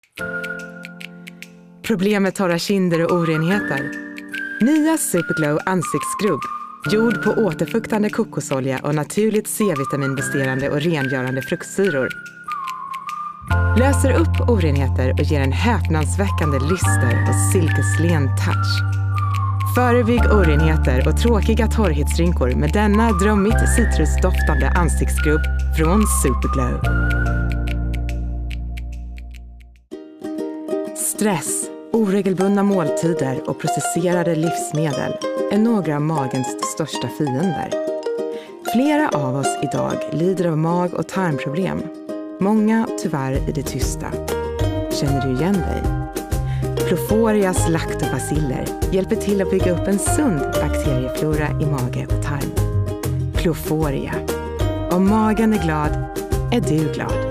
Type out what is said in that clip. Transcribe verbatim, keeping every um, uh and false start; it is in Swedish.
Problem med torra kinder och orenheter? Nya Superglow ansiktsskrubb, gjord på återfuktande kokosolja och naturligt C-vitaminbesterande och rengörande fruktsyror. Löser upp orenheter och ger en häpnadsväckande lyster och silkeslen touch. Förebygg orenheter och tråkiga torrhetsrynkor med denna drömmigt citrusdoftande ansiktsskrubb från Superglow. Stress, oregelbundna måltider och processerade livsmedel är några av magens största fiender. Flera av oss idag lider av mag- och tarmproblem. Många tyvärr i det tysta. Känner du igen dig? Proforias lactobaciller hjälper till att bygga upp en sund bakterieflora i mage och tarm. Proforia. Om magen är glad, är du glad.